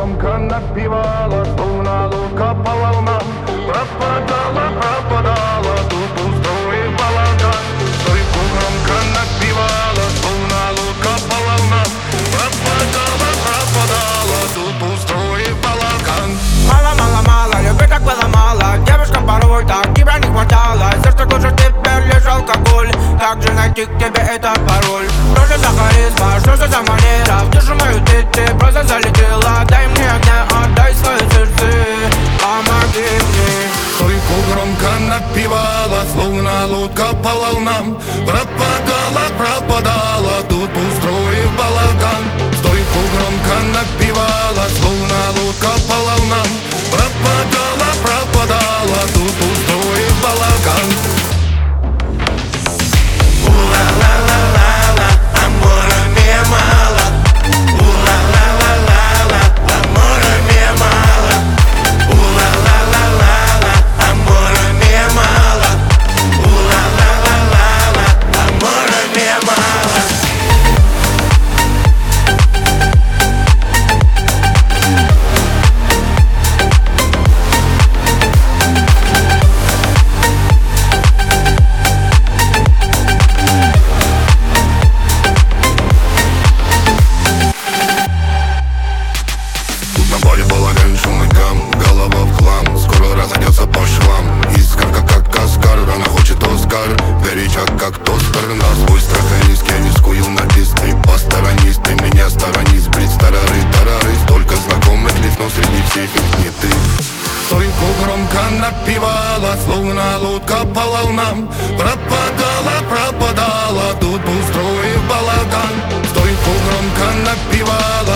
громко напевала, словно лодка по волнам. Пропадала, пропадала, тут устроив балаган. Стойку громко напевала, словно лодка по волнам. Пропадала, пропадала, тут устроив балаган. Мало, мало, мало, любви так было мало. Девушкам порой так тебя не хватало. Сердце глушит теперь лишь алкоголь. Как же найти к тебе этот пароль? Что же за харизма, что же за манера? В душу мою ты просто залетела. Дай мне огня, отдай свое сердце. Помоги мне. Стойку громко напевала, словно лодка по волнам. Пропадала, пропадала, тут устроив балаган. Стойку громко напевала, словно лодка по волнам. Пропадала, пропадала, тут устроив балаган. На поле балаган, шум и гам, голова в хлам. Скоро разойдется по швам. Искорка как каскар, она хочет Оскар. Горяча как тостер, на свой страх и риск я рискую на диск. Ты посторонись, ты меня сторонись. Брит старары, тарары, столько знакомых лиц, но среди всех их не ты. Стойку громко напевала, словно лодка по волнам. Пропадала, пропадала, тут устроив балаган. Стойку громко напевала,